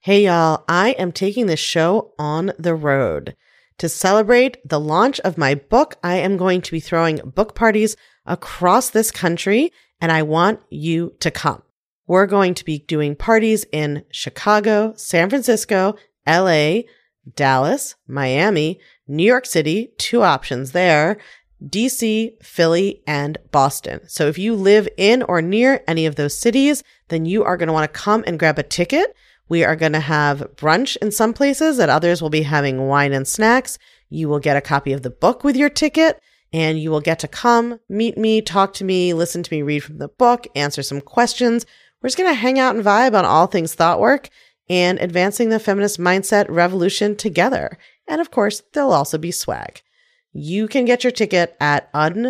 Hey y'all, I am taking this show on the road. To celebrate the launch of my book, I am going to be throwing book parties across this country, and I want you to come. We're going to be doing parties in Chicago, San Francisco, LA, Dallas, Miami, New York City, 2 options there, DC, Philly, and Boston. So if you live in or near any of those cities, then you are going to want to come and grab a ticket. We are going to have brunch in some places, at others we'll be having wine and snacks. You will get a copy of the book with your ticket, and you will get to come, meet me, talk to me, listen to me read from the book, answer some questions. We're just going to hang out and vibe on all things thought work and advancing the feminist mindset revolution together. And of course, there'll also be swag. You can get your ticket at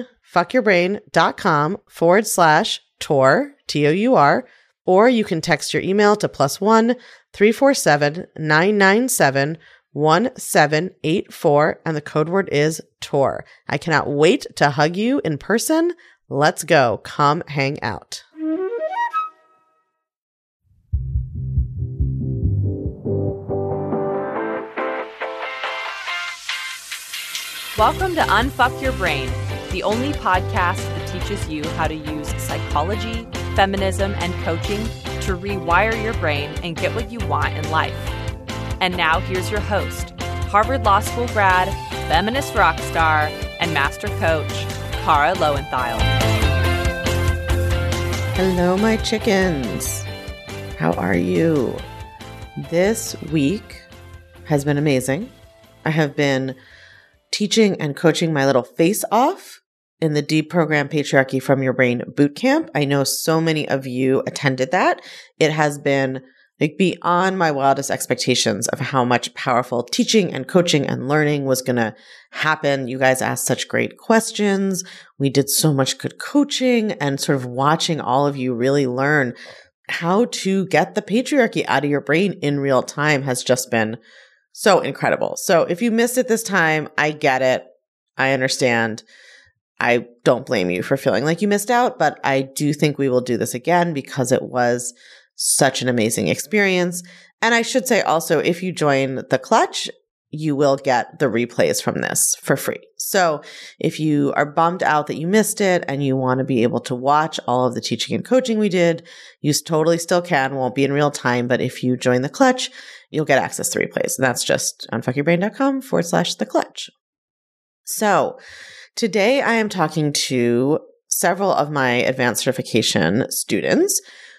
unfuckyourbrain.com/tour, T-O-U-R, or you can text your email to +1 347 997 1784, and the code word is TOUR. I cannot wait to hug you in person. Let's go. Come hang out. Welcome to Unfuck Your Brain, the only podcast that teaches you how to use psychology, feminism, and coaching to rewire your brain and get what you want in life. And now here's your host, Harvard Law School grad, feminist rock star, and master coach, Kara Loewentheil. Hello, my chickens. How are you? This week has been amazing. I have been teaching and coaching my little face off in the Deprogram Patriarchy from Your Brain bootcamp. I know so many of you attended that. It has been beyond my wildest expectations of how much powerful teaching and coaching and learning was going to happen. You guys asked such great questions. We did so much good coaching, and sort of watching all of you really learn how to get the patriarchy out of your brain in real time has just been so incredible. So if you missed it this time, I get it. I understand. I don't blame you for feeling like you missed out, but I do think we will do this again because it was such an amazing experience. And I should say also, if you join the Clutch, you will get the replays from this for free. So if you are bummed out that you missed it and you want to be able to watch all of the teaching and coaching we did, you totally still can. Won't be in real time, but if you join the Clutch, you'll get access to replays. And that's just unfuckyourbrain.com/the Clutch. So today I am talking to several of my advanced certification students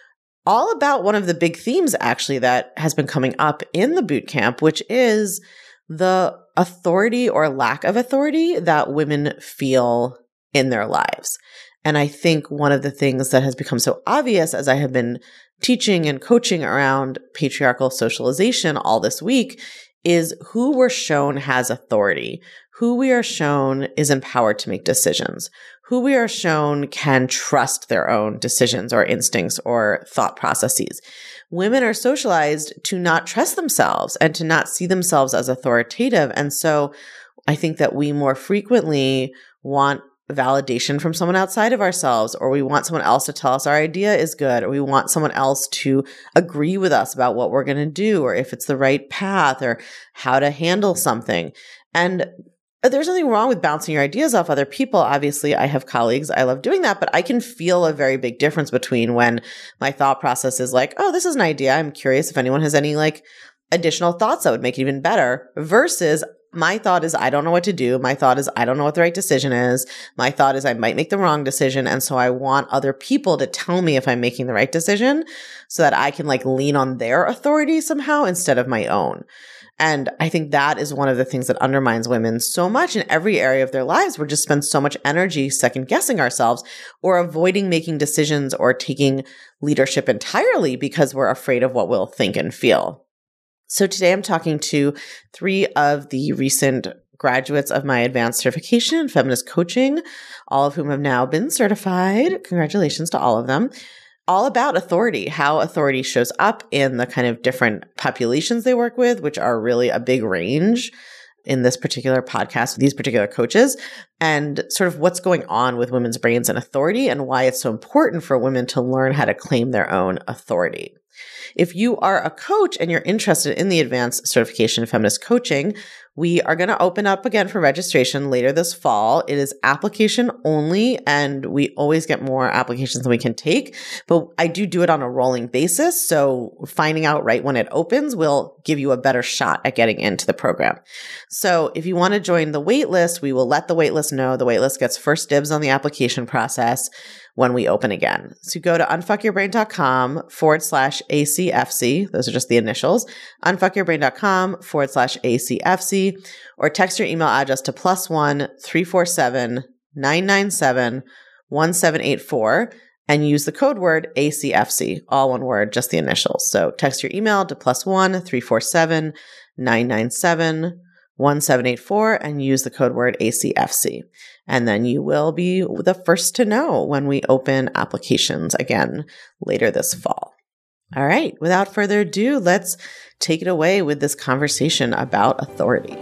all about one of the big themes actually that has been coming up in the bootcamp, which is the authority or lack of authority that women feel in their lives. And I think one of the things that has become so obvious as I have been teaching and coaching around patriarchal socialization all this week is who we're shown has authority, who we are shown is empowered to make decisions, who we are shown can trust their own decisions or instincts or thought processes. Women are socialized to not trust themselves and to not see themselves as authoritative. And so I think that we more frequently want validation from someone outside of ourselves, or we want someone else to tell us our idea is good, or we want someone else to agree with us about what we're going to do, or if it's the right path, or how to handle something. And there's nothing wrong with bouncing your ideas off other people. Obviously, I have colleagues. I love doing that, but I can feel a very big difference between when my thought process is like, oh, this is an idea. I'm curious if anyone has any additional thoughts that would make it even better, versus my thought is, I don't know what to do. My thought is, I don't know what the right decision is. My thought is, I might make the wrong decision. And so I want other people to tell me if I'm making the right decision so that I can lean on their authority somehow instead of my own. And I think that is one of the things that undermines women so much in every area of their lives. We just spend so much energy second guessing ourselves or avoiding making decisions or taking leadership entirely because we're afraid of what we'll think and feel. So today I'm talking to 3 of the recent graduates of my advanced certification in feminist coaching, all of whom have now been certified. Congratulations to all of them. All about authority, how authority shows up in the kind of different populations they work with, which are really a big range in this particular podcast, these particular coaches, and sort of what's going on with women's brains and authority and why it's so important for women to learn how to claim their own authority. If you are a coach and you're interested in the Advanced Certification in Feminist Coaching, we are going to open up again for registration later this fall. It is application only, and we always get more applications than we can take, but I do it on a rolling basis. So finding out right when it opens will give you a better shot at getting into the program. So if you want to join the wait list, we will let the wait list know. The wait list gets first dibs on the application process when we open again. So go to unfuckyourbrain.com/ACFC. Those are just the initials. Unfuckyourbrain.com/ACFC, or text your email address to +1 347 997 1784 and use the code word ACFC, all one word, just the initials. So text your email to +1 347 997 1784 and use the code word ACFC. And then you will be the first to know when we open applications again later this fall. All right. Without further ado, let's take it away with this conversation about authority.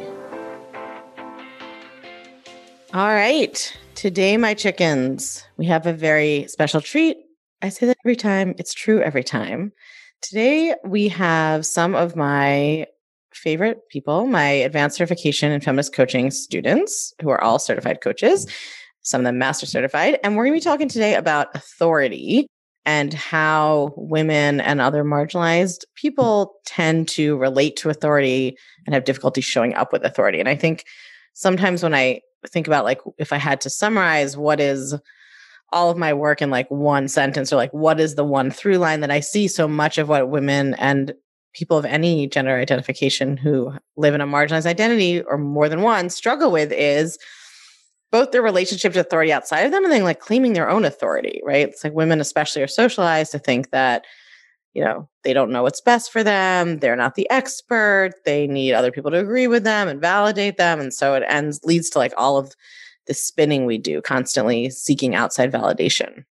All right. Today, my chickens, we have a very special treat. I say that every time. It's true every time. Today, we have some of my favorite people, my advanced certification in feminist coaching students who are all certified coaches, some of them master certified. And we're going to be talking today about authority and how women and other marginalized people tend to relate to authority and have difficulty showing up with authority. And I think sometimes when I think about, like, if I had to summarize what is all of my work in like one sentence, or like what is the one through line that I see so much of what women and people of any gender identification who live in a marginalized identity or more than one struggle with, is both their relationship to authority outside of them and then like claiming their own authority, right? It's like women especially are socialized to think that, you know, they don't know what's best for them. They're not the expert. They need other people to agree with them and validate them. And so it leads to like all of the spinning we do, constantly seeking outside validation.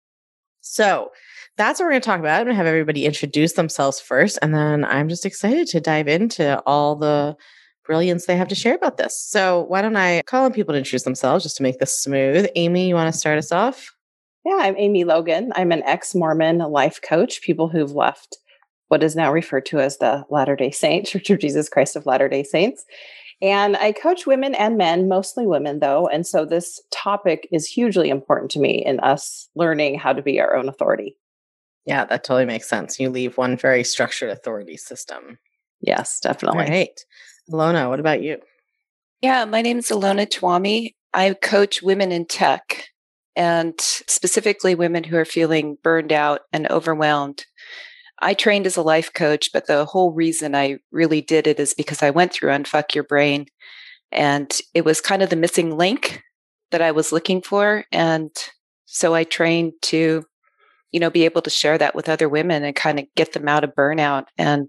So that's what we're going to talk about. I'm going to have everybody introduce themselves first, and then I'm just excited to dive into all the brilliance they have to share about this. So why don't I call on people to introduce themselves just to make this smooth. Amy, you want to start us off? Yeah, I'm Amy Logan. I'm an ex-Mormon life coach, people who've left what is now referred to as the Latter-day Saints, Church of Jesus Christ of Latter-day Saints. And I coach women and men, mostly women though. And so this topic is hugely important to me in us learning how to be our own authority. Yeah, that totally makes sense. You leave one very structured authority system. Yes, definitely. All right. Ilona, what about you? Yeah, my name is Ilona Twami. I coach women in tech, and specifically women who are feeling burned out and overwhelmed. I trained as a life coach, but the whole reason I really did it is because I went through Unfuck Your Brain, and it was kind of the missing link that I was looking for. And so I trained to, be able to share that with other women and kind of get them out of burnout and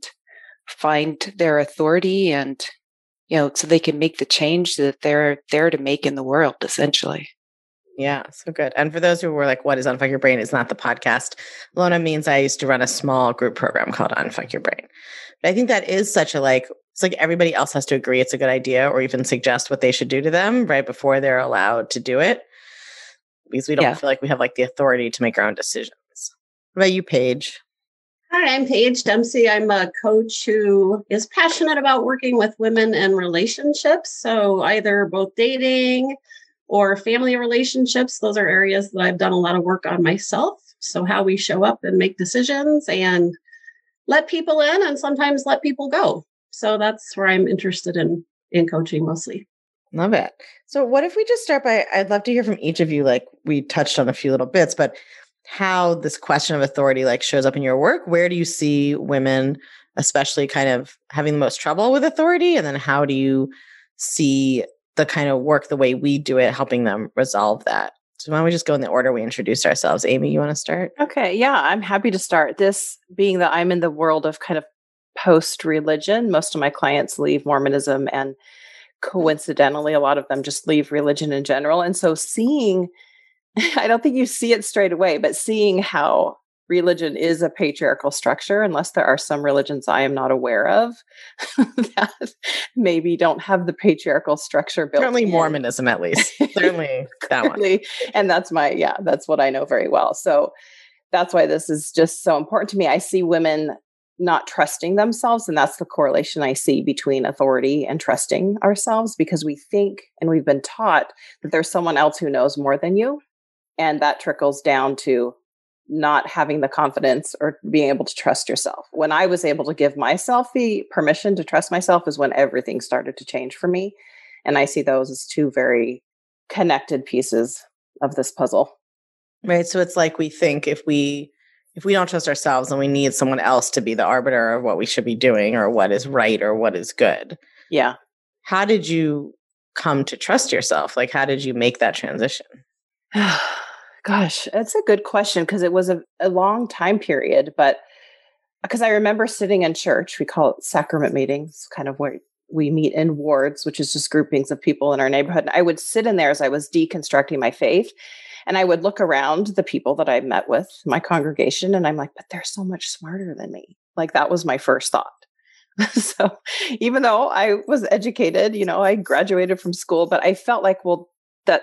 find their authority, and, so they can make the change that they're there to make in the world, essentially. Yeah, so good. And for those who were like, what is Unfuck Your Brain? It's not the podcast. Ilona means I used to run a small group program called Unfuck Your Brain. But I think that is such a it's like everybody else has to agree it's a good idea or even suggest what they should do to them right before they're allowed to do it. Because we don't feel like we have like the authority to make our own decisions. What about you, Paige? Hi, I'm Paige Dempsey. I'm a coach who is passionate about working with women and relationships. So either both dating or family relationships. Those are areas that I've done a lot of work on myself. So how we show up and make decisions and let people in and sometimes let people go. So that's where I'm interested in coaching mostly. Love it. So what if we just start by, I'd love to hear from each of you, like we touched on a few little bits, but how this question of authority like shows up in your work. Where do you see women, especially kind of having the most trouble with authority? And then how do you see the kind of work, the way we do it, helping them resolve that? So why don't we just go in the order we introduced ourselves? Amy, you want to start? Okay. Yeah, I'm happy to start. This being that I'm in the world of kind of post-religion. Most of my clients leave Mormonism, and coincidentally, a lot of them just leave religion in general. And so seeing, I don't think you see it straight away, but seeing how religion is a patriarchal structure, unless there are some religions I am not aware of that maybe don't have the patriarchal structure built Certainly in. Mormonism, at least. Certainly that one. And that's that's what I know very well. So that's why this is just so important to me. I see women not trusting themselves. And that's the correlation I see between authority and trusting ourselves, because we think and we've been taught that there's someone else who knows more than you. And that trickles down to not having the confidence or being able to trust yourself. When I was able to give myself the permission to trust myself is when everything started to change for me. And I see those as two very connected pieces of this puzzle. Right. So it's like we think if we don't trust ourselves, then we need someone else to be the arbiter of what we should be doing or what is right or what is good. Yeah. How did you come to trust yourself? Like, how did you make that transition? Gosh, that's a good question, because it was a long time period. But because I remember sitting in church, we call it sacrament meetings, kind of where we meet in wards, which is just groupings of people in our neighborhood. And I would sit in there as I was deconstructing my faith. And I would look around the people that I met with, my congregation, and I'm like, but they're so much smarter than me. Like, that was my first thought. So even though I was educated, I graduated from school, but I felt like, well, that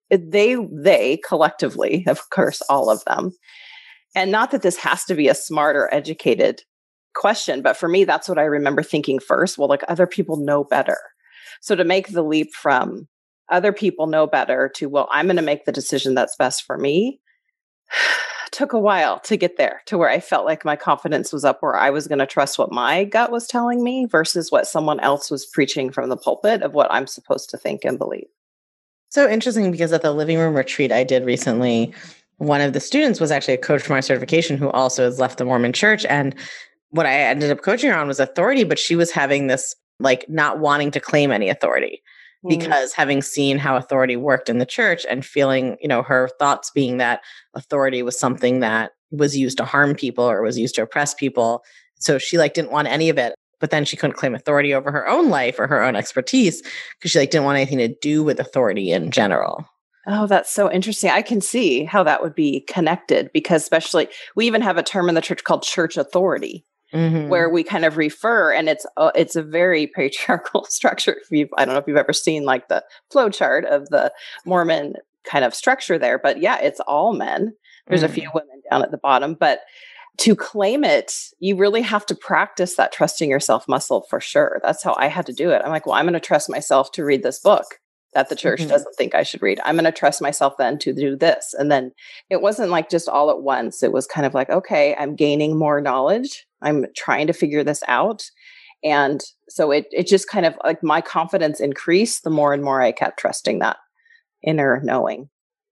they collectively, of course, all of them. And not that this has to be a smart or educated question, but for me, that's what I remember thinking first. Well, like, other people know better. So to make the leap from other people know better to, well, I'm going to make the decision that's best for me, took a while to get there to where I felt like my confidence was up, where I was going to trust what my gut was telling me versus what someone else was preaching from the pulpit of what I'm supposed to think and believe. So interesting, because at the living room retreat I did recently, one of the students was actually a coach for my certification who also has left the Mormon church. And what I ended up coaching her on was authority, but she was having this like not wanting to claim any authority because having seen how authority worked in the church and feeling, her thoughts being that authority was something that was used to harm people or was used to oppress people. So she didn't want any of it. But then she couldn't claim authority over her own life or her own expertise because she didn't want anything to do with authority in general. Oh, that's so interesting. I can see how that would be connected, because especially we even have a term in the church called church authority, where we kind of refer, and it's a very patriarchal structure. I don't know if you've ever seen like the flow chart of the Mormon kind of structure there, but yeah, it's all men. There's a few women down at the bottom, but to claim it, you really have to practice that trusting yourself muscle for sure. That's how I had to do it. I'm like, well, I'm going to trust myself to read this book that the church doesn't think I should read. I'm going to trust myself then to do this. And then it wasn't like just all at once. It was kind of like, okay, I'm gaining more knowledge. I'm trying to figure this out. And so it just kind of like my confidence increased the more and more I kept trusting that inner knowing.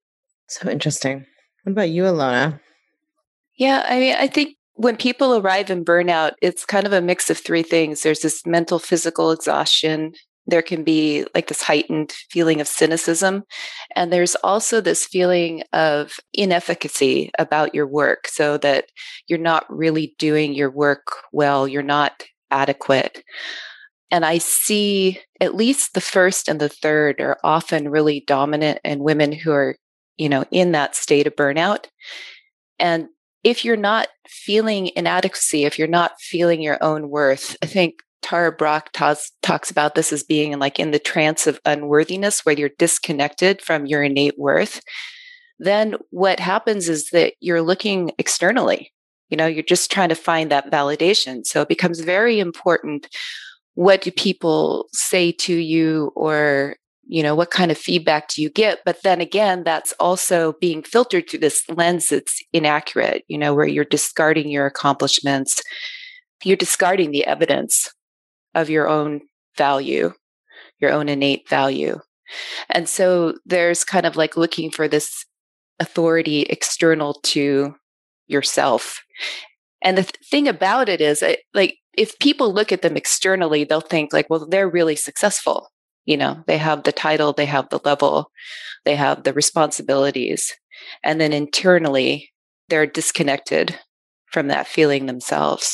So interesting. What about you, Ilona? Yeah, I mean, I think when people arrive in burnout, it's kind of a mix of three things. There's this mental, physical exhaustion. There can be like this heightened feeling of cynicism. And there's also this feeling of inefficacy about your work, so that you're not really doing your work well. You're not adequate. And I see at least the first and the third are often really dominant in women who are, in that state of burnout. And if you're not feeling inadequacy, if you're not feeling your own worth, I think Tara Brach talks about this as being in the trance of unworthiness, where you're disconnected from your innate worth. Then what happens is that you're looking externally. You're just trying to find that validation. So it becomes very important. What do people say to you, or what kind of feedback do you get? But then again, that's also being filtered through this lens that's inaccurate, where you're discarding your accomplishments. You're discarding the evidence of your own value, your own innate value. And so there's kind of like looking for this authority external to yourself. And the thing about it is, if people look at them externally, they'll think well, they're really successful. They have the title, they have the level, they have the responsibilities. And then internally, they're disconnected from that feeling themselves.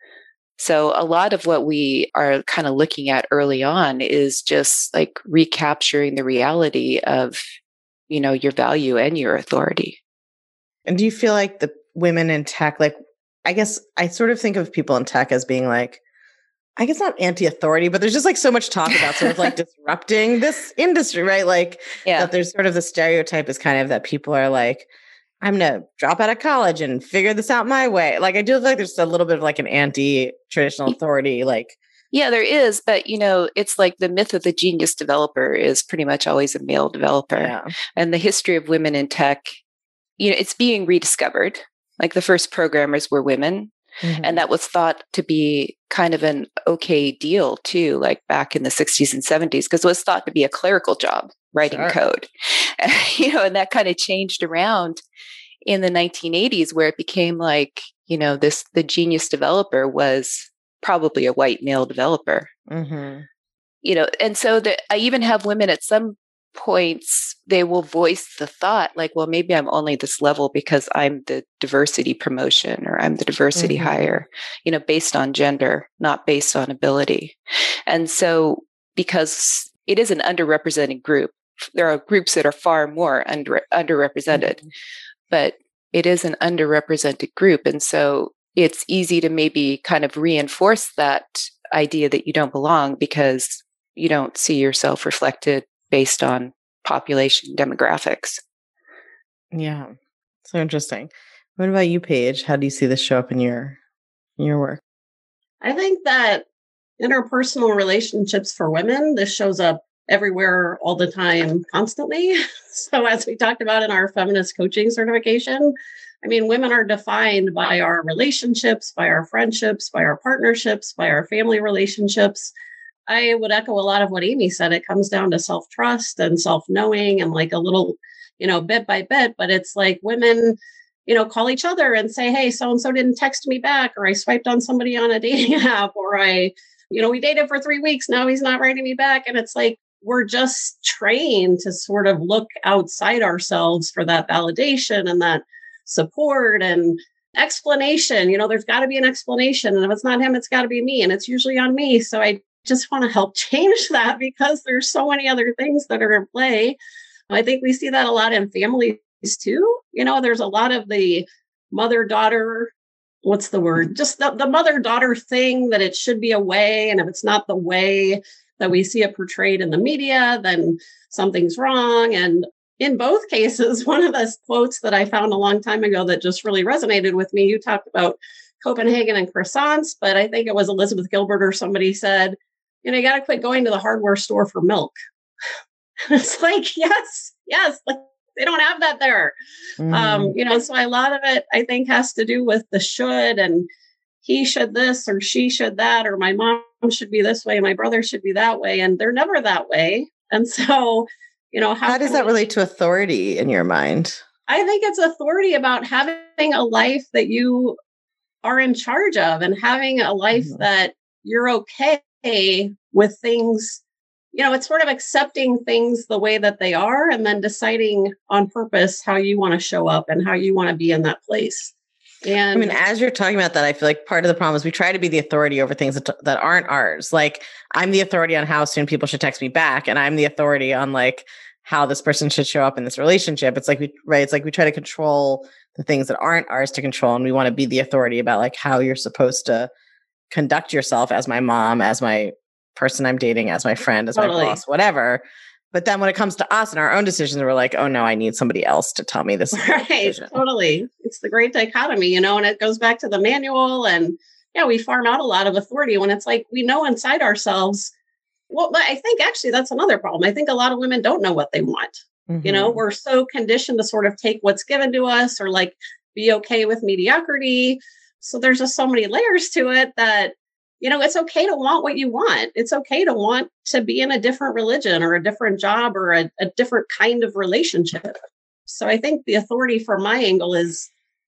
So a lot of what we are kind of looking at early on is just recapturing the reality of, your value and your authority. And do you feel like the women in tech, I guess I sort of think of people in tech as being I guess not anti-authority, but there's just so much talk about sort of disrupting this industry, right? That there's sort of the stereotype is kind of that people are I'm going to drop out of college and figure this out my way. Like, I do feel like there's a little bit of like an anti-traditional authority, like. Yeah, there is. But, it's like the myth of the genius developer is pretty much always a male developer. Yeah. And the history of women in tech, it's being rediscovered. Like the first programmers were women. Mm-hmm. And that was thought to be kind of an okay deal too, like back in the 60s and 70s, because it was thought to be a clerical job, writing code. And that kind of changed around in the 1980s, where it became like, the genius developer was probably a white male developer. Mm-hmm. And so I even have women at some points, they will voice the thought like, well, maybe I'm only this level because I'm the diversity promotion or I'm the diversity hire, based on gender, not based on ability. And so because it is an underrepresented group, there are groups that are far more underrepresented, but it is an underrepresented group. And so it's easy to maybe kind of reinforce that idea that you don't belong because you don't see yourself reflected based on population demographics. Yeah. So interesting. What about you, Paige? How do you see this show up in your work? I think that interpersonal relationships for women, this shows up everywhere all the time, constantly. So as we talked about in our feminist coaching certification, I mean, women are defined by our relationships, by our friendships, by our partnerships, by our family relationships. I would echo a lot of what Amy said. It comes down to self-trust and self-knowing and like a little, bit by bit, but it's like women, call each other and say, hey, so-and-so didn't text me back, or I swiped on somebody on a dating app, or we dated for 3 weeks. Now he's not writing me back. And it's like, we're just trained to sort of look outside ourselves for that validation and that support and explanation. There's got to be an explanation. And if it's not him, it's got to be me. And it's usually on me. So I just want to help change that because there's so many other things that are in play. I think we see that a lot in families too. There's a lot of the mother-daughter, what's the word? Just the mother-daughter thing that it should be a way. And if it's not the way that we see it portrayed in the media, then something's wrong. And in both cases, one of the quotes that I found a long time ago that just really resonated with me, you talked about Copenhagen and croissants, but I think it was Elizabeth Gilbert or somebody said, you got to quit going to the hardware store for milk. It's like, yes, like they don't have that there. So a lot of it, I think, has to do with the should, and he should this or she should that, or my mom should be this way, my brother should be that way, and they're never that way. And so, how does that relate to authority in your mind? I think it's authority about having a life that you are in charge of and having a life that you're okay with things. It's sort of accepting things the way that they are and then deciding on purpose how you want to show up and how you want to be in that place. And I mean, as you're talking about that, I feel like part of the problem is we try to be the authority over things that aren't ours. Like I'm the authority on how soon people should text me back, and I'm the authority on like how this person should show up in this relationship. It's like it's like we try to control the things that aren't ours to control, and we want to be the authority about like how you're supposed to conduct yourself as my mom, as my person I'm dating, as my friend, as my boss, whatever. But then when it comes to us and our own decisions, we're like, oh no, I need somebody else to tell me this. Right. Totally. It's the great dichotomy, and it goes back to the manual, and we farm out a lot of authority when it's like, we know inside ourselves. Well, I think actually that's another problem. I think a lot of women don't know what they want. We're so conditioned to sort of take what's given to us or like be okay with mediocrity. So there's just so many layers to it that, it's okay to want what you want. It's okay to want to be in a different religion or a different job or a different kind of relationship. So I think the authority from my angle is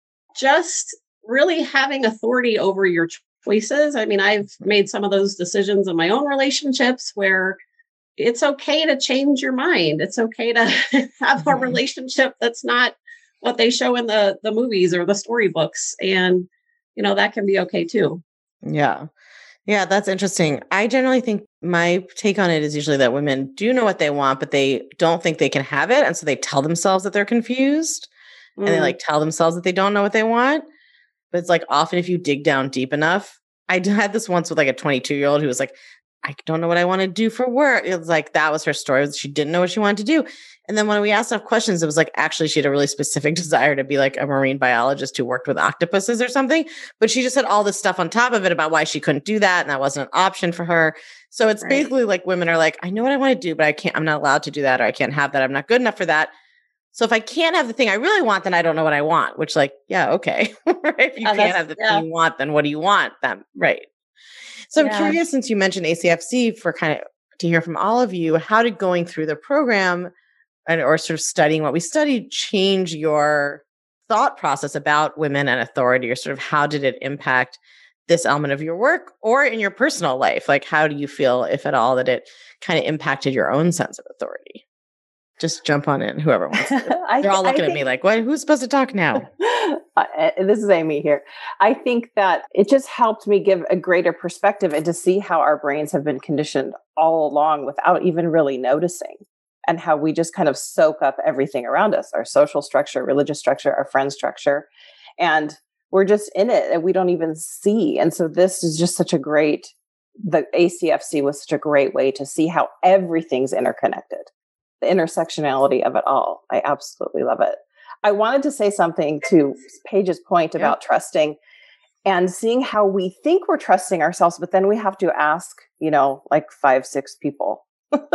just really having authority over your choices. I mean, I've made some of those decisions in my own relationships where it's okay to change your mind. It's okay to have a relationship that's not what they show in the movies or the storybooks. And, that can be okay too. Yeah. Yeah, that's interesting. I generally think my take on it is usually that women do know what they want, but they don't think they can have it. And so they tell themselves that they're confused and they like tell themselves that they don't know what they want. But it's like often if you dig down deep enough, I had this once with like a 22-year-old who was like, I don't know what I want to do for work. It was like, that was her story. She didn't know what she wanted to do. And then when we asked enough questions, it was like, actually, she had a really specific desire to be like a marine biologist who worked with octopuses or something. But she just had all this stuff on top of it about why she couldn't do that. And that wasn't an option for her. So it's basically like women are like, I know what I want to do, but I can't, I'm not allowed to do that, or I can't have that. I'm not good enough for that. So if I can't have the thing I really want, then I don't know what I want, which like, yeah, okay. Right? If you can't have the thing you want, then what do you want then? Right. So I'm curious, since you mentioned ACFC, for kind of to hear from all of you, how did going through the program or sort of studying what we studied change your thought process about women and authority, or sort of how did it impact this element of your work or in your personal life? Like, how do you feel, if at all, that it kind of impacted your own sense of authority? Just jump on in, whoever wants to. They're all looking at me like, what? Who's supposed to talk now? This is Amy here. I think that it just helped me give a greater perspective and to see how our brains have been conditioned all along without even really noticing, and how we just kind of soak up everything around us, our social structure, religious structure, our friend structure, and we're just in it and we don't even see. And so this is just the ACFC was such a great way to see how everything's interconnected. The intersectionality of it all. I absolutely love it. I wanted to say something to Paige's point about trusting and seeing how we think we're trusting ourselves, but then we have to ask, like 5-6 people.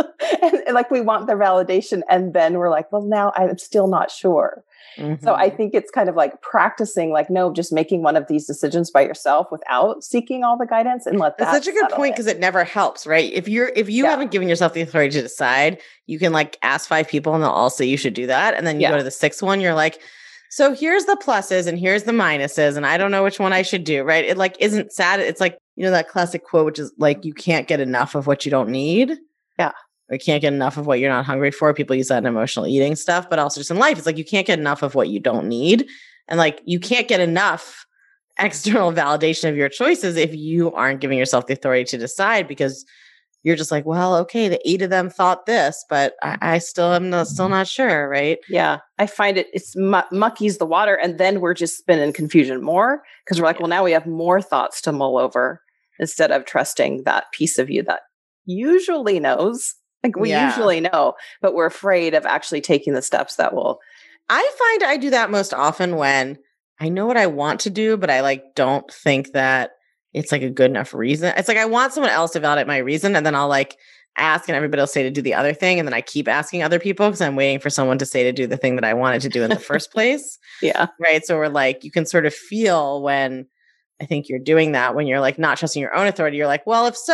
and like we want their validation. And then we're like, well, now I'm still not sure. Mm-hmm. So I think it's kind of like practicing, like, no, just making one of these decisions by yourself without seeking all the guidance, and let that. That's such a good point, because it never helps, right? If you haven't given yourself the authority to decide, you can like ask 5 people and they'll all say you should do that. And then you go to the 6th one, you're like, so here's the pluses and here's the minuses, and I don't know which one I should do, right? It like isn't sad. It's like, that classic quote, which is like, you can't get enough of what you don't need. Yeah. Or you can't get enough of what you're not hungry for. People use that in emotional eating stuff, but also just in life. It's like, you can't get enough of what you don't need. And like, you can't get enough external validation of your choices if you aren't giving yourself the authority to decide, because you're just like, well, okay, the 8 of them thought this, but I still am still not sure, right? Yeah. I find it's muckies the water, and then we're just spinning confusion more, because we're like, well, now we have more thoughts to mull over instead of trusting that piece of you that usually knows. Like we usually know, but we're afraid of actually taking the steps that will. I find I do that most often when I know what I want to do, but I like don't think that it's like a good enough reason. It's like I want someone else to validate my reason, and then I'll like ask and everybody will say to do the other thing. And then I keep asking other people because I'm waiting for someone to say to do the thing that I wanted to do in the first place. Yeah. Right. So we're like, you can sort of feel when I think you're doing that, when you're like not trusting your own authority. You're like, well, if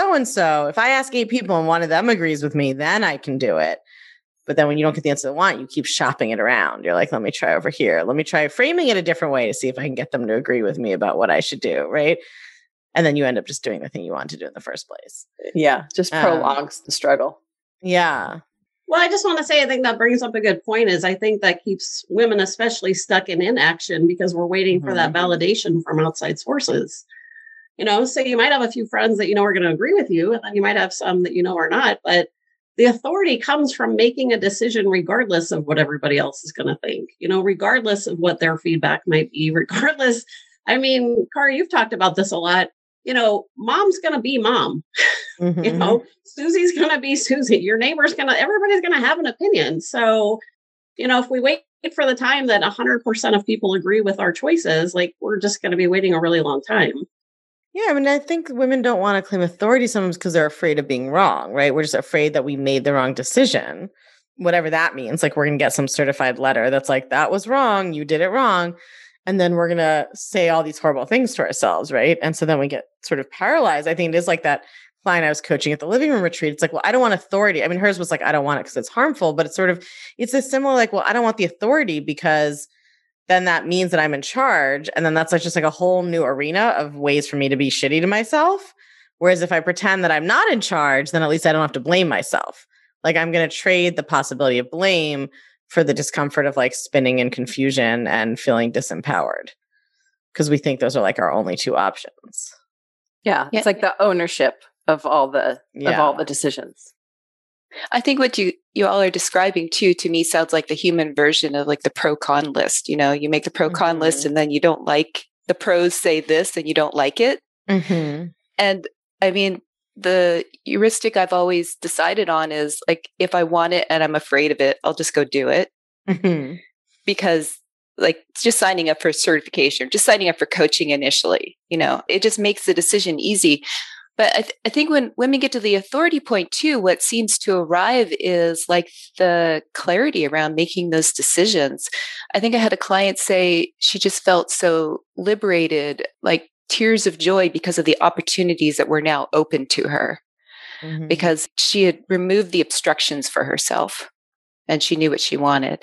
I ask 8 people and one of them agrees with me, then I can do it. But then when you don't get the answer they want, you keep shopping it around. You're like, let me try over here. Let me try framing it a different way to see if I can get them to agree with me about what I should do. Right. And then you end up just doing the thing you want to do in the first place. Yeah. Just prolongs the struggle. Yeah. Well, I just want to say, I think that brings up a good point, is I think that keeps women especially stuck in inaction, because we're waiting for that validation from outside sources. So you might have a few friends that are going to agree with you, and then you might have some that are not, but the authority comes from making a decision regardless of what everybody else is going to think, regardless of what their feedback might be, regardless. I mean, Cara, you've talked about this a lot. Mom's going to be mom. Mm-hmm. Susie's going to be Susie. Your neighbor's everybody's going to have an opinion. So, if we wait for the time that 100% of people agree with our choices, like, we're just going to be waiting a really long time. Yeah. I mean, I think women don't want to claim authority sometimes because they're afraid of being wrong, right? We're just afraid that we made the wrong decision, whatever that means. Like, we're going to get some certified letter that's like, that was wrong. You did it wrong. And then we're going to say all these horrible things to ourselves, right? And so then we get sort of paralyzed. I think it is like that client I was coaching at the living room retreat. It's like, well, I don't want authority. I mean, hers was like, I don't want it because it's harmful, but it's a similar like, well, I don't want the authority because then that means that I'm in charge. And then that's like just like a whole new arena of ways for me to be shitty to myself. Whereas if I pretend that I'm not in charge, then at least I don't have to blame myself. Like, I'm going to trade the possibility of blame for the discomfort of like spinning in confusion and feeling disempowered, because we think those are like our only 2 options. Yeah. It's like the ownership of all the decisions. I think what you all are describing too, to me, sounds like the human version of like the pro-con list. You make the pro-con list, and then you don't like the pros say this and you don't like it. Mm-hmm. And I mean, the heuristic I've always decided on is like, if I want it and I'm afraid of it, I'll just go do it. Mm-hmm. Because like just signing up for certification, just signing up for coaching initially, it just makes the decision easy. But I think when women get to the authority point too, what seems to arrive is like the clarity around making those decisions. I think I had a client say she just felt so liberated, like tears of joy because of the opportunities that were now open to her, because she had removed the obstructions for herself and she knew what she wanted.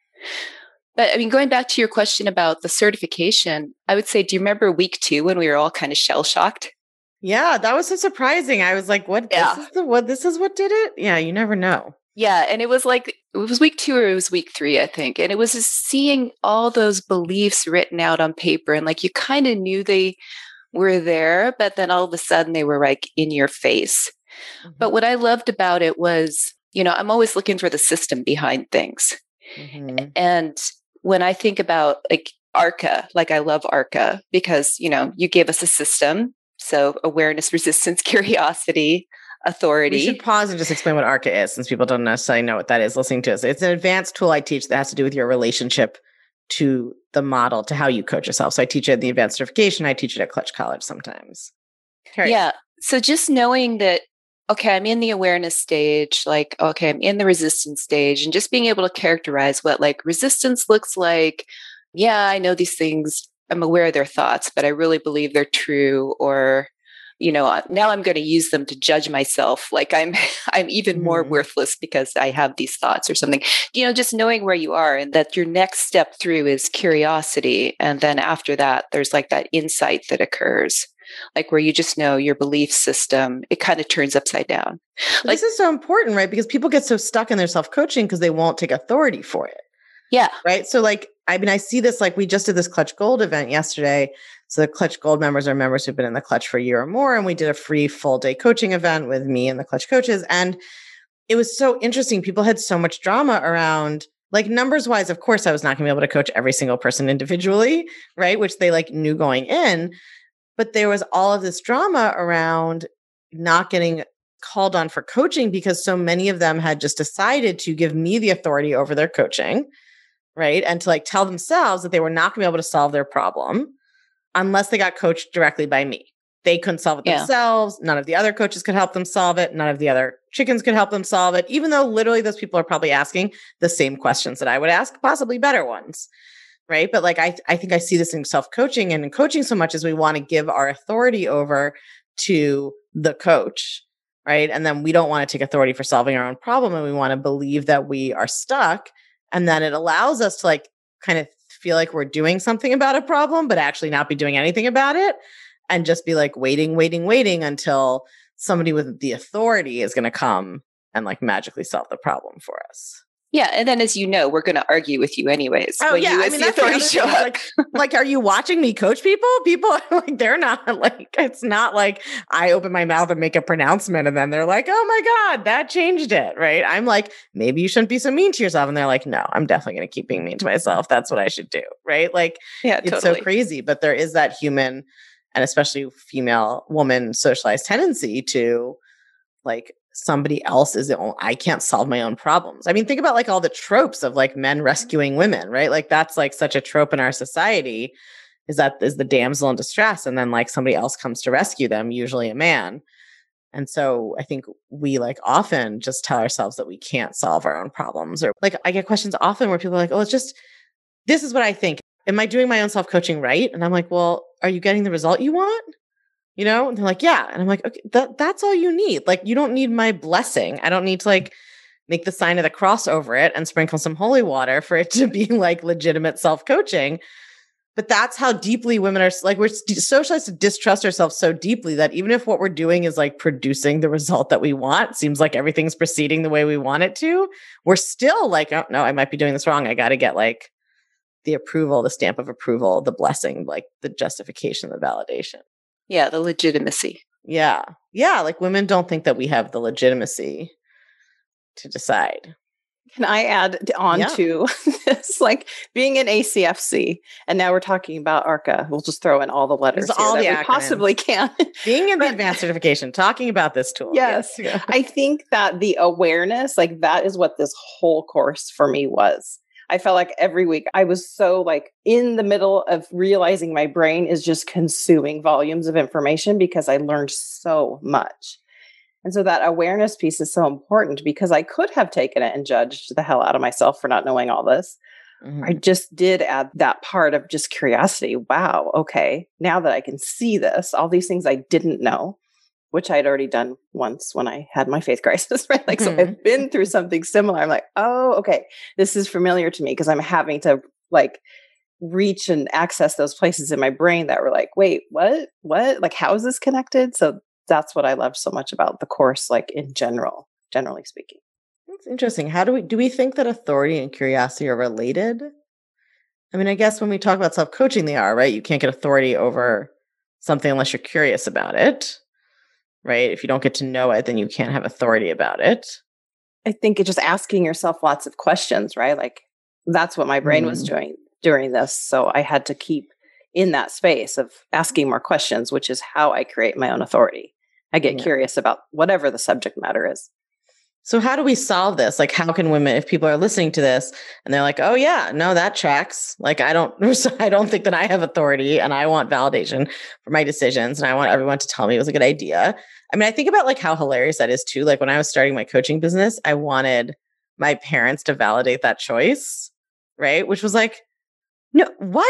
But I mean, going back to your question about the certification, I would say, do you remember week 2 when we were all kind of shell-shocked? Yeah, that was so surprising. I was like, what? Yeah. This is what did it? Yeah, you never know. Yeah. And it was week 2 or it was week 3, I think. And it was just seeing all those beliefs written out on paper. And like, you kind of knew they were there, but then all of a sudden they were like in your face. Mm-hmm. But what I loved about it was, I'm always looking for the system behind things. Mm-hmm. And when I think about like ARCA, like I love ARCA because, you gave us a system. So awareness, resistance, curiosity, authority. We should pause and just explain what ARCA is, since people don't necessarily know what that is listening to us. It's an advanced tool I teach that has to do with your relationship to the model, to how you coach yourself. So I teach it at the advanced certification. I teach it at Clutch College sometimes. Right. Yeah. So just knowing that, okay, I'm in the awareness stage, like, okay, I'm in the resistance stage, and just being able to characterize what like resistance looks like. Yeah, I know these things. I'm aware of their thoughts, but I really believe they're true. Or, now I'm going to use them to judge myself. Like I'm even more worthless because I have these thoughts or something, just knowing where you are and that your next step through is curiosity. And then after that, there's like that insight that occurs. Like where you just know your belief system, it kind of turns upside down. This is so important, right? Because people get so stuck in their self-coaching because they won't take authority for it. Yeah. Right. So like, I see this, like we just did this Clutch Gold event yesterday. So the Clutch Gold members are members who've been in the Clutch for a year or more. And we did a free full day coaching event with me and the Clutch coaches. And it was so interesting. People had so much drama around, like numbers wise, of course, I was not going to be able to coach every single person individually, right? Which they like knew going in. But there was all of this drama around not getting called on for coaching because so many of them had just decided to give me the authority over their coaching, right? And to like tell themselves that they were not going to be able to solve their problem unless they got coached directly by me. They couldn't solve it themselves. None of the other coaches could help them solve it. None of the other chickens could help them solve it, even though literally those people are probably asking the same questions that I would ask, possibly better ones. Right. But like, I think I see this in self-coaching and in coaching so much as we want to give our authority over to the coach. Right. And then we don't want to take authority for solving our own problem. And we want to believe that we are stuck. And then it allows us to like kind of feel like we're doing something about a problem, but actually not be doing anything about it. And just be like waiting until somebody with the authority is going to come and like magically solve the problem for us. Yeah. And then, as you know, we're going to argue with you anyways. Oh, yeah. I mean, that's the other thing. Like, are you watching me coach people? People are like, they're not like, it's not like I open my mouth and make a pronouncement and then they're like, oh my God, that changed it. Right. I'm like, maybe you shouldn't be so mean to yourself. And they're like, no, I'm definitely going to keep being mean to myself. That's what I should do. Right. Like, yeah, it's so crazy, but there is that human and especially female woman socialized tendency to like, somebody else is the only, I can't solve my own problems. I mean, think about like all the tropes of like men rescuing women, right? Like that's like such a trope in our society is the damsel in distress. And then like somebody else comes to rescue them, usually a man. And so I think we like often just tell ourselves that we can't solve our own problems. Or like I get questions often where people are like, oh, it's just, this is what I think. Am I doing my own self-coaching right? And I'm like, well, are you getting the result you want? And they're like, yeah. And I'm like, okay, that's all you need. Like, you don't need my blessing. I don't need to like make the sign of the cross over it and sprinkle some holy water for it to be like legitimate self-coaching. But that's how deeply women are like, we're socialized to distrust ourselves so deeply that even if what we're doing is like producing the result that we want, seems like everything's proceeding the way we want it to, we're still like, oh no, I might be doing this wrong. I got to get like the approval, the stamp of approval, the blessing, like the justification, the validation. Yeah, the legitimacy. Yeah. Yeah. Like women don't think that we have the legitimacy to decide. Can I add on to this? Like being in ACFC, and now we're talking about ARCA. We'll just throw in all the letters all that the we acronyms. possibly can. Being in the advanced certification, talking about this tool. Yes. I think that the awareness, like that is what this whole course for me was. I felt like every week I was so like in the middle of realizing my brain is just consuming volumes of information because I learned so much. And so that awareness piece is so important because I could have taken it and judged the hell out of myself for not knowing all this. Mm-hmm. I just did add that part of just curiosity. Wow. Okay. Now that I can see this, all these things I didn't know, which I'd already done once when I had my faith crisis, right? Like, so I've been through something similar. I'm like, oh, okay. This is familiar to me because I'm having to like reach and access those places in my brain that were like, wait, what? Like, how is this connected? So that's what I loved so much about the course, like in generally speaking. That's interesting. How do we think that authority and curiosity are related? I mean, I guess when we talk about self-coaching, they are, right? You can't get authority over something unless you're curious about it, right? If you don't get to know it, then you can't have authority about it. I think it's just asking yourself lots of questions, right? Like that's what my brain was doing during this. So I had to keep in that space of asking more questions, which is how I create my own authority. I get curious about whatever the subject matter is. So how do we solve this? Like, how can women, if people are listening to this and they're like, oh yeah, no, that tracks. Like, I don't think that I have authority and I want validation for my decisions. And I want everyone to tell me it was a good idea. I mean, I think about like how hilarious that is too. Like when I was starting my coaching business, I wanted my parents to validate that choice, right? Which was like, no,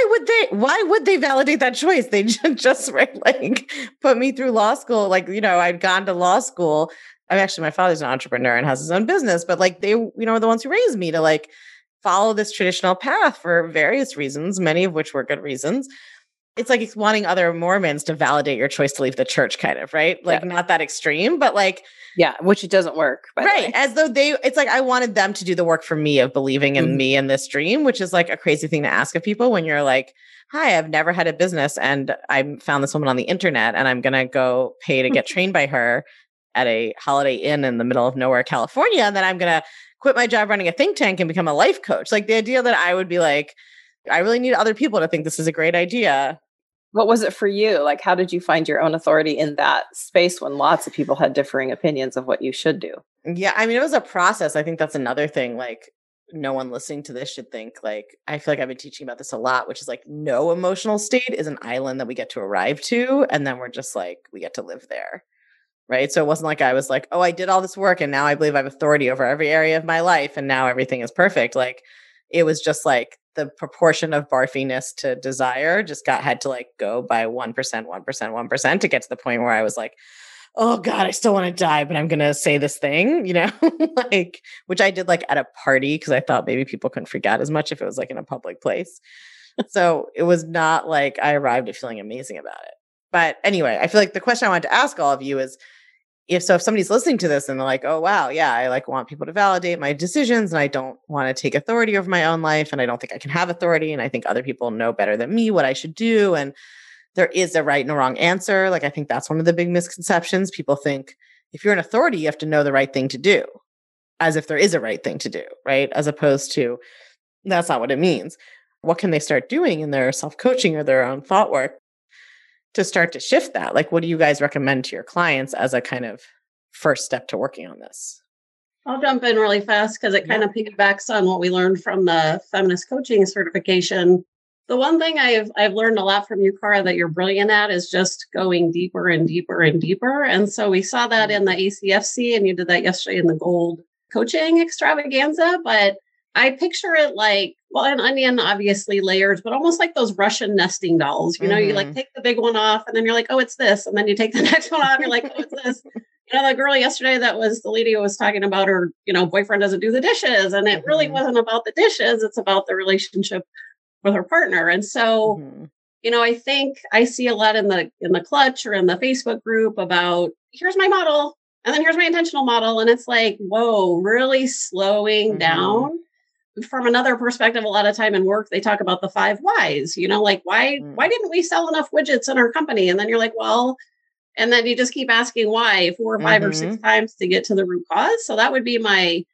why would they validate that choice? They just right, like put me through law school. Like, I'd gone to law school. My father's an entrepreneur and has his own business, but like they, are the ones who raised me to like follow this traditional path for various reasons, many of which were good reasons. It's like it's wanting other Mormons to validate your choice to leave the church, kind of, right? Like not that extreme, but like, which it doesn't work. Right. As though it's like, I wanted them to do the work for me of believing in me and this dream, which is like a crazy thing to ask of people when you're like, hi, I've never had a business and I found this woman on the internet and I'm going to go pay to get trained by her at a Holiday Inn in the middle of nowhere, California. And then I'm going to quit my job running a think tank and become a life coach. Like the idea that I would be like, I really need other people to think this is a great idea. What was it for you? Like, how did you find your own authority in that space when lots of people had differing opinions of what you should do? Yeah. I mean, it was a process. I think that's another thing. Like, no one listening to this should think like, I feel like I've been teaching about this a lot, which is like no emotional state is an island that we get to arrive to. And then we're just like, we get to live there. Right. So it wasn't like I was like, oh, I did all this work and now I believe I have authority over every area of my life. And now everything is perfect. Like it was just like the proportion of barfiness to desire just had to like go by 1%, 1% to get to the point where I was like, oh God, I still want to die, but I'm going to say this thing, like, which I did like at a party because I thought maybe people couldn't freak out as much if it was like in a public place. So it was not like I arrived at feeling amazing about it. But anyway, I feel like the question I wanted to ask all of you is, if somebody's listening to this and they're like, oh, wow, yeah, I like want people to validate my decisions and I don't want to take authority over my own life and I don't think I can have authority and I think other people know better than me what I should do. And there is a right and a wrong answer. Like, I think that's one of the big misconceptions. People think if you're an authority, you have to know the right thing to do, as if there is a right thing to do, right? As opposed to that's not what it means. What can they start doing in their self-coaching or their own thought work to start to shift that? Like, what do you guys recommend to your clients as a kind of first step to working on this? I'll jump in really fast because it kind of piggybacks on what we learned from the feminist coaching certification. The one thing I've learned a lot from you, Cara, that you're brilliant at is just going deeper and deeper and deeper. And so we saw that in the ACFC, and you did that yesterday in the Gold Coaching Extravaganza. But I picture it like, well, an onion, obviously layers, but almost like those Russian nesting dolls. You like take the big one off and then you're like, oh, it's this. And then you take the next one off, and you're like, oh, it's this. The girl yesterday that was the lady who was talking about her, boyfriend doesn't do the dishes. And it really wasn't about the dishes. It's about the relationship with her partner. And so, I think I see a lot in the clutch or in the Facebook group about here's my model and then here's my intentional model. And it's like, whoa, really slowing down. From another perspective, a lot of time in work, they talk about the 5 whys, like why didn't we sell enough widgets in our company? And then you're like, well, and then you just keep asking why 4 or 5 or 6 times to get to the root cause. So that would be my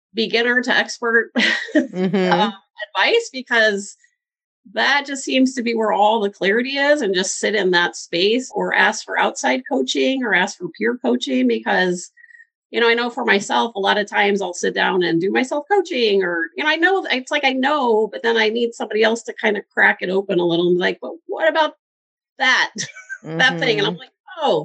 beginner to expert Mm-hmm. advice, because that just seems to be where all the clarity is, and just sit in that space or ask for outside coaching or ask for peer coaching. Because, I know for myself, a lot of times I'll sit down and do my self coaching, or, I know it's like I know, but then I need somebody else to kind of crack it open a little and be like, but what about that, that thing? And I'm like, oh,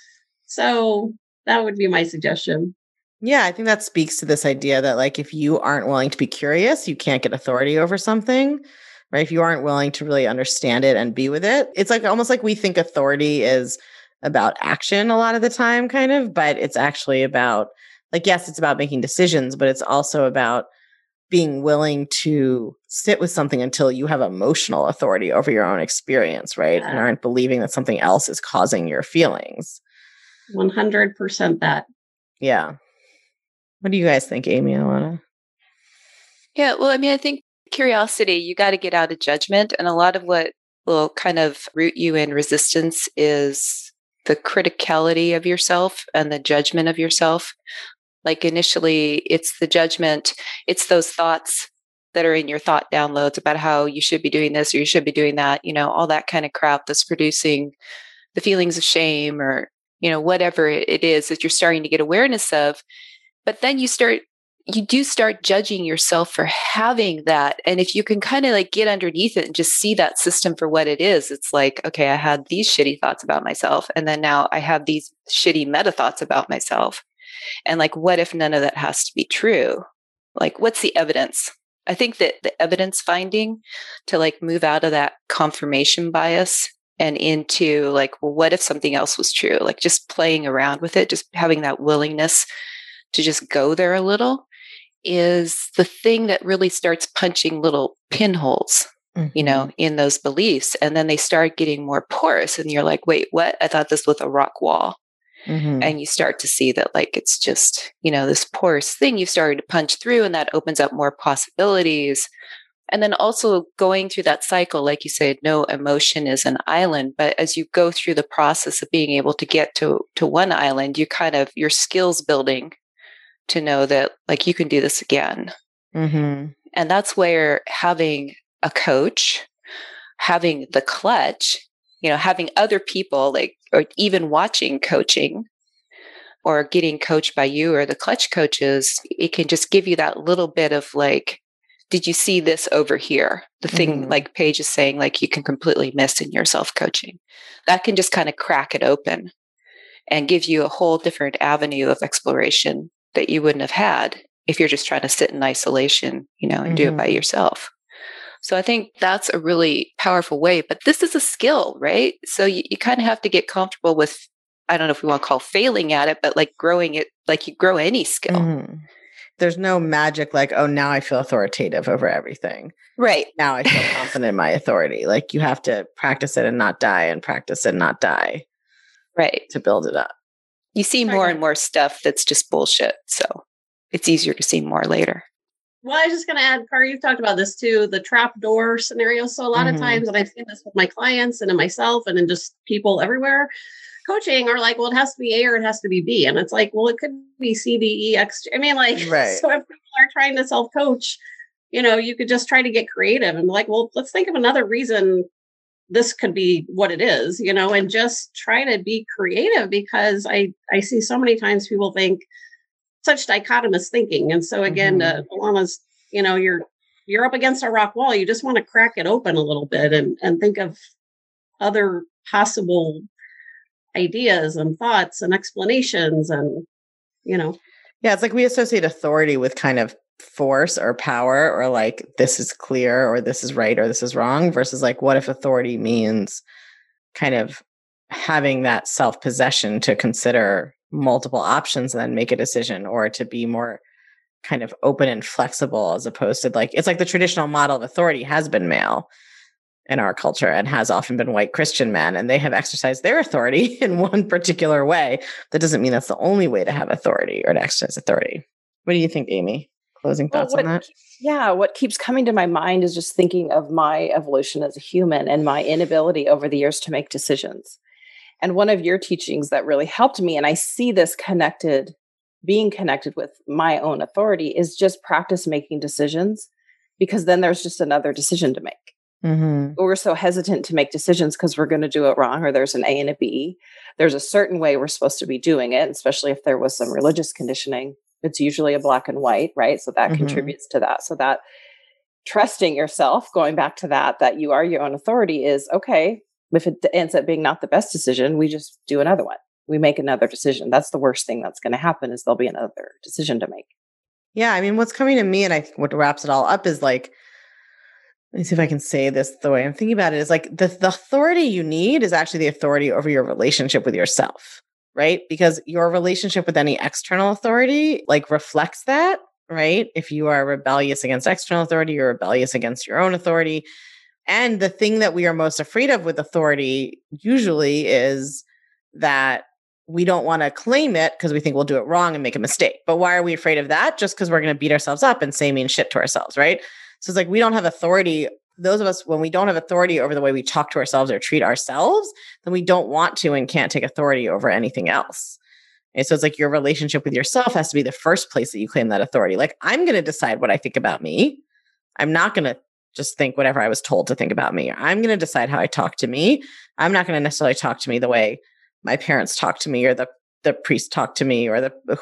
so that would be my suggestion. Yeah, I think that speaks to this idea that like if you aren't willing to be curious, you can't get authority over something, right? If you aren't willing to really understand it and be with it, it's like almost like we think authority is about action a lot of the time, kind of, but it's actually about like, yes, it's about making decisions, but it's also about being willing to sit with something until you have emotional authority over your own experience, right? And aren't believing that something else is causing your feelings. 100% that. Yeah. What do you guys think, Amy and Alana? Yeah, well, I mean, I think curiosity, you got to get out of judgment. And a lot of what will kind of root you in resistance is the criticality of yourself and the judgment of yourself. Like initially, it's the judgment, it's those thoughts that are in your thought downloads about how you should be doing this or you should be doing that, all that kind of crap that's producing the feelings of shame or, whatever it is that you're starting to get awareness of. But then you do start judging yourself for having that. And if you can kind of like get underneath it and just see that system for what it is, it's like, okay, I had these shitty thoughts about myself. And then now I have these shitty meta thoughts about myself. And like, what if none of that has to be true? Like, what's the evidence? I think that the evidence finding to like move out of that confirmation bias and into like, well, what if something else was true? Like just playing around with it, just having that willingness to just go there a little is the thing that really starts punching little pinholes, in those beliefs. And then they start getting more porous and you're like, wait, what? I thought this was a rock wall. Mm-hmm. And you start to see that like, it's just, this porous thing you started to punch through, and that opens up more possibilities. And then also going through that cycle, like you said, no emotion is an island. But as you go through the process of being able to get to one island, your skills building to know that like you can do this again. Mm-hmm. And that's where having a coach, having the clutch, having other people like, or even watching coaching or getting coached by you or the clutch coaches, it can just give you that little bit of like, did you see this over here? The thing like Paige is saying, like you can completely miss in your self-coaching. That can just kind of crack it open and give you a whole different avenue of exploration that you wouldn't have had if you're just trying to sit in isolation, and do it by yourself. So I think that's a really powerful way, but this is a skill, right? So you kind of have to get comfortable with, I don't know if we want to call failing at it, but like growing it, like you grow any skill. Mm-hmm. There's no magic like, oh, now I feel authoritative over everything. Right. Now I feel confident in my authority. Like you have to practice it and not die and practice and not die. Right. To build it up. You see more and more stuff that's just bullshit. So it's easier to see more later. Well, I was just going to add, Car, you've talked about this too, the trap door scenario. So a lot of times, and I've seen this with my clients and in myself and in just people everywhere, coaching are like, well, it has to be A or it has to be B. And it's like, well, it could be C, D, E, X. I mean, like, right. So if people are trying to self-coach, you could just try to get creative and be like, well, let's think of another reason this could be what it is, and just try to be creative, because I see so many times people think such dichotomous thinking. And so again, Alana's, you're up against a rock wall. You just want to crack it open a little bit and think of other possible ideas and thoughts and explanations and, Yeah, it's like we associate authority with kind of force or power or like this is clear or this is right or this is wrong versus like what if authority means kind of having that self-possession to consider multiple options and then make a decision, or to be more kind of open and flexible as opposed to like, it's like the traditional model of authority has been male in our culture and has often been white Christian men, and they have exercised their authority in one particular way. That doesn't mean that's the only way to have authority or to exercise authority. What do you think, Amy? Closing thoughts on that? Yeah, what keeps coming to my mind is just thinking of my evolution as a human and my inability over the years to make decisions. And one of your teachings that really helped me, and I see this connected being connected with my own authority is just practice making decisions, because then there's just another decision to make. Mm-hmm. We're so hesitant to make decisions because we're going to do it wrong, or there's an A and a B. There's a certain way we're supposed to be doing it, especially if there was some religious conditioning. It's usually a black and white, right? So that contributes to that. So that trusting yourself, going back to that you are your own authority, is okay. If it ends up being not the best decision, we just do another one. We make another decision. That's the worst thing that's going to happen, is there'll be another decision to make. Yeah. I mean, what's coming to me, and I think what wraps it all up is like, let me see if I can say this the way I'm thinking about it, is like the authority you need is actually the authority over your relationship with yourself, right? Because your relationship with any external authority like reflects that, right? If you are rebellious against external authority, you're rebellious against your own authority. And the thing that we are most afraid of with authority usually is that we don't want to claim it because we think we'll do it wrong and make a mistake. But why are we afraid of that? Just because we're going to beat ourselves up and say mean shit to ourselves, right? So it's like we don't have authority. Those of us, when we don't have authority over the way we talk to ourselves or treat ourselves, then we don't want to and can't take authority over anything else. And so it's like your relationship with yourself has to be the first place that you claim that authority. Like, I'm going to decide what I think about me. I'm not going to just think whatever I was told to think about me. I'm going to decide how I talk to me. I'm not going to necessarily talk to me the way my parents talk to me, or the priest talk to me, or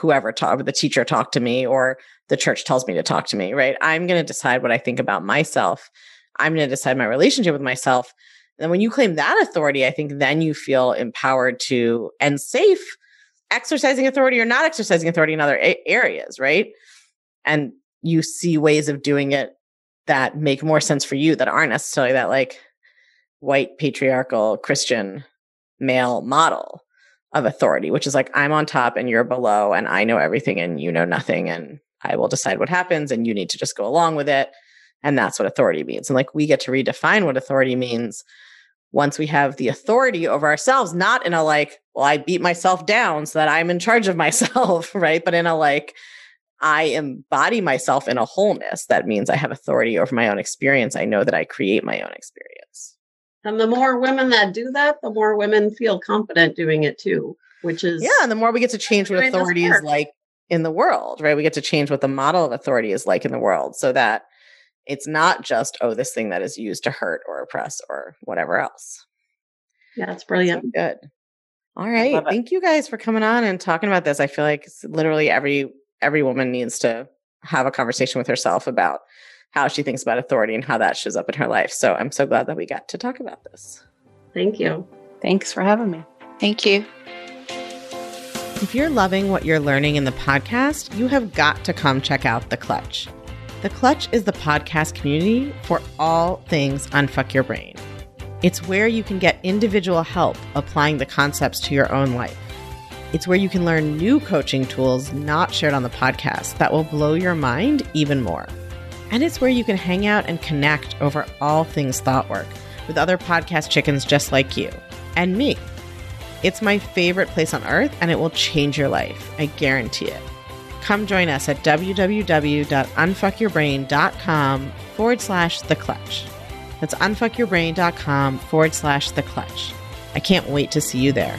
the teacher talk to me, or the church tells me to talk to me, right? I'm going to decide what I think about myself. I'm going to decide my relationship with myself. And when you claim that authority, I think then you feel empowered to and safe exercising authority or not exercising authority in other areas, right? And you see ways of doing it that make more sense for you, that aren't necessarily that like white patriarchal Christian male model of authority, which is like, I'm on top and you're below, and I know everything and you know nothing, and I will decide what happens and you need to just go along with it. And that's what authority means. And like, we get to redefine what authority means once we have the authority over ourselves, not in a like, well, I beat myself down so that I'm in charge of myself, right? But in a like, I embody myself in a wholeness. That means I have authority over my own experience. I know that I create my own experience. And the more women that do that, the more women feel confident doing it too, which is... Yeah, and the more we get to change what authority is like in the world, right? We get to change what the model of authority is like in the world, so that it's not just, oh, this thing that is used to hurt or oppress or whatever else. Yeah, it's brilliant. So good. All right. Thank you guys for coming on and talking about this. I feel like literally every woman needs to have a conversation with herself about how she thinks about authority and how that shows up in her life. So I'm so glad that we got to talk about this. Thank you. Thanks for having me. Thank you. If you're loving what you're learning in the podcast, you have got to come check out The Clutch. The Clutch is the podcast community for all things Unfuck Your Brain. It's where you can get individual help applying the concepts to your own life. It's where you can learn new coaching tools not shared on the podcast that will blow your mind even more. And it's where you can hang out and connect over all things thought work with other podcast chickens just like you and me. It's my favorite place on earth, and it will change your life. I guarantee it. Come join us at www.unfuckyourbrain.com/theclutch. That's unfuckyourbrain.com/theclutch. I can't wait to see you there.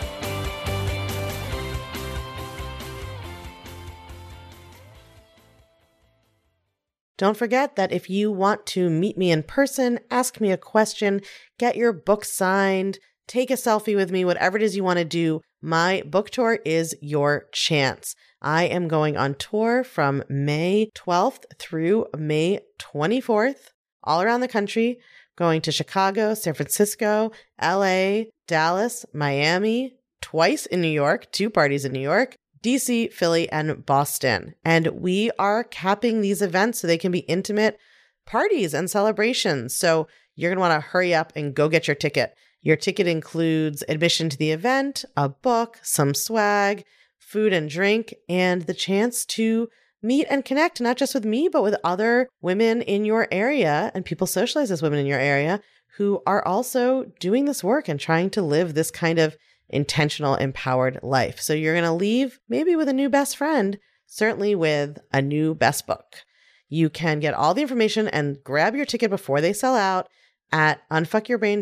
Don't forget that if you want to meet me in person, ask me a question, get your book signed, take a selfie with me, whatever it is you want to do, my book tour is your chance. I am going on tour from May 12th through May 24th, all around the country, going to Chicago, San Francisco, LA, Dallas, Miami, twice in New York, 2 parties in New York, DC, Philly, and Boston. And we are capping these events so they can be intimate parties and celebrations. So you're going to want to hurry up and go get your ticket. Your ticket includes admission to the event, a book, some swag, food and drink, and the chance to meet and connect, not just with me, but with other women in your area and people socialized as women in your area who are also doing this work and trying to live this kind of intentional, empowered life. So you're going to leave maybe with a new best friend, certainly with a new best book. You can get all the information and grab your ticket before they sell out at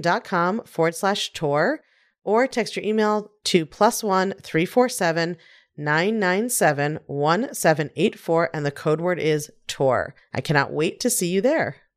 unfuckyourbrain.com/tour, or text your email to +1 347 997-1784 and the code word is TOUR. I cannot wait to see you there.